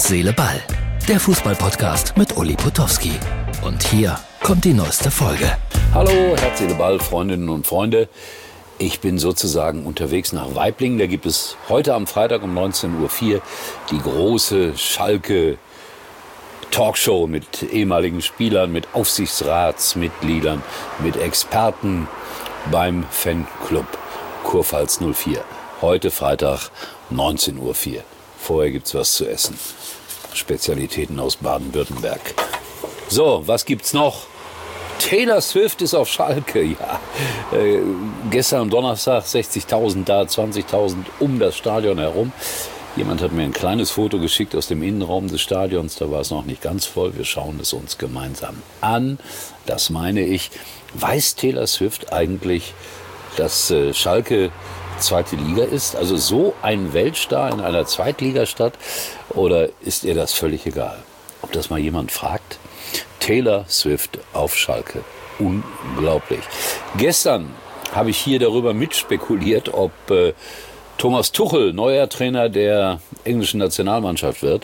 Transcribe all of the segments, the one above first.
Seele, Ball. Der Fußball-Podcast mit Uli Potowski. Und hier kommt die neueste Folge. Hallo, Herz, Seele, Ball, Freundinnen und Freunde. Ich bin sozusagen unterwegs nach Waiblingen. Da gibt es heute am Freitag um 19.04 Uhr die große Schalke Talkshow mit ehemaligen Spielern, mit Aufsichtsratsmitgliedern, mit Experten beim Fanclub Kurpfalz 04. Heute Freitag 19.04 Uhr. Vorher gibt's was zu essen. Spezialitäten aus Baden-Württemberg. So, was gibt's noch? Taylor Swift ist auf Schalke, ja. Gestern am Donnerstag 60.000 da, 20.000 um das Stadion herum. Jemand hat mir ein kleines Foto geschickt aus dem Innenraum des Stadions. Da war es noch nicht ganz voll. Wir schauen es uns gemeinsam an. Das meine ich. Weiß Taylor Swift eigentlich, dass Schalke zweite Liga ist? Also so ein Weltstar in einer Zweitligastadt? Oder ist ihr das völlig egal? Ob das mal jemand fragt? Taylor Swift auf Schalke. Unglaublich. Gestern habe ich hier darüber mitspekuliert, ob Thomas Tuchel neuer Trainer der englischen Nationalmannschaft wird.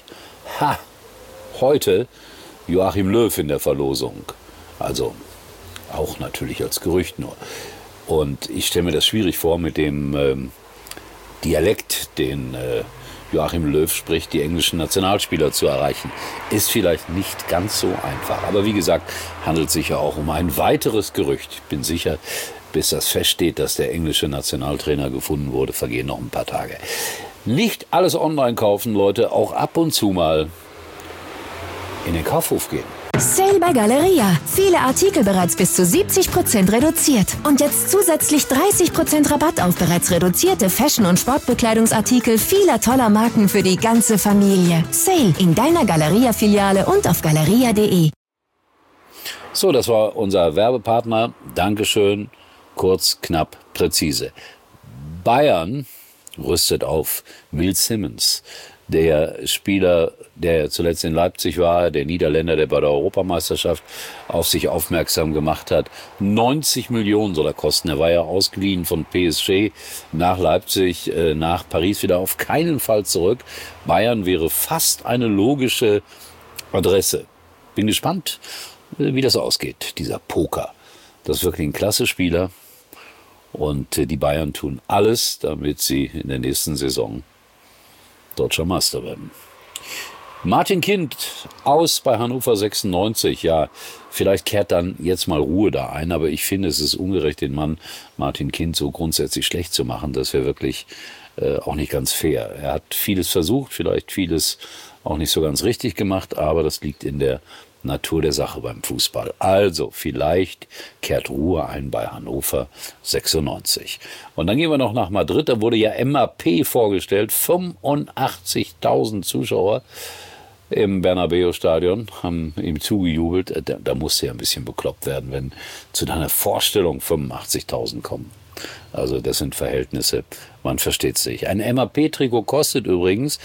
Heute Joachim Löw in der Verlosung. Also auch natürlich als Gerücht nur. Und ich stelle mir das schwierig vor, mit dem Dialekt, den Joachim Löw spricht, die englischen Nationalspieler zu erreichen. Ist vielleicht nicht ganz so einfach. Aber wie gesagt, handelt sich ja auch um ein weiteres Gerücht. Ich bin sicher, bis das feststeht, dass der englische Nationaltrainer gefunden wurde, vergehen noch ein paar Tage. Nicht alles online kaufen, Leute, auch ab und zu mal in den Kaufhof gehen. Sale bei Galeria. Viele Artikel bereits bis zu 70% reduziert. Und jetzt zusätzlich 30% Rabatt auf bereits reduzierte Fashion- und Sportbekleidungsartikel vieler toller Marken für die ganze Familie. Sale in deiner Galeria-Filiale und auf galeria.de. So, das war unser Werbepartner. Dankeschön. Kurz, knapp, präzise. Bayern rüstet auf. Will Simmons, der Spieler, der zuletzt in Leipzig war, der Niederländer, der bei der Europameisterschaft auf sich aufmerksam gemacht hat. 90 Millionen soll er kosten. Er war ja ausgeliehen von PSG nach Leipzig, nach Paris wieder auf keinen Fall zurück. Bayern wäre fast eine logische Adresse. Bin gespannt, wie das ausgeht, dieser Poker. Das ist wirklich ein klasse Spieler. Und die Bayern tun alles, damit sie in der nächsten Saison deutscher Meister werden. Martin Kind aus bei Hannover 96. Ja, vielleicht kehrt dann jetzt mal Ruhe da ein, aber ich finde, es ist ungerecht, den Mann Martin Kind so grundsätzlich schlecht zu machen. Das wäre wirklich auch nicht ganz fair. Er hat vieles versucht, vielleicht vieles auch nicht so ganz richtig gemacht, aber das liegt in der Natur der Sache beim Fußball. Also vielleicht kehrt Ruhe ein bei Hannover 96. Und dann gehen wir noch nach Madrid. Da wurde ja MAP vorgestellt. 85.000 Zuschauer im Bernabeu-Stadion haben ihm zugejubelt. Da musste ja ein bisschen bekloppt werden, wenn zu deiner Vorstellung 85.000 kommen. Also das sind Verhältnisse, man versteht es nicht. Ein MAP-Trikot kostet übrigens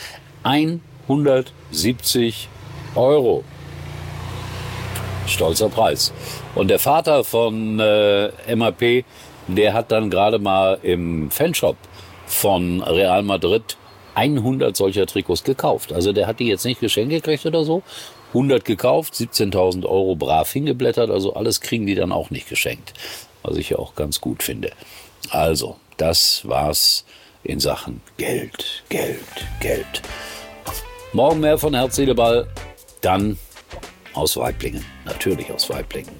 170 €. Stolzer Preis. Und der Vater von MAP, der hat dann gerade mal im Fanshop von Real Madrid 100 solcher Trikots gekauft. Also der hat die jetzt nicht geschenkt gekriegt oder so. 100 gekauft, 17.000 € brav hingeblättert. Also alles kriegen die dann auch nicht geschenkt. Was ich ja auch ganz gut finde. Also, das war's in Sachen Geld, Geld, Geld. Morgen mehr von Herz, Seele, Ball. Dann aus Waiblingen. Natürlich aus Waiblingen.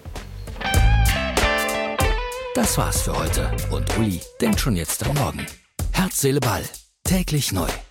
Das war's für heute. Und Uli denkt schon jetzt am Morgen. Herz, Seele, Ball. Täglich neu.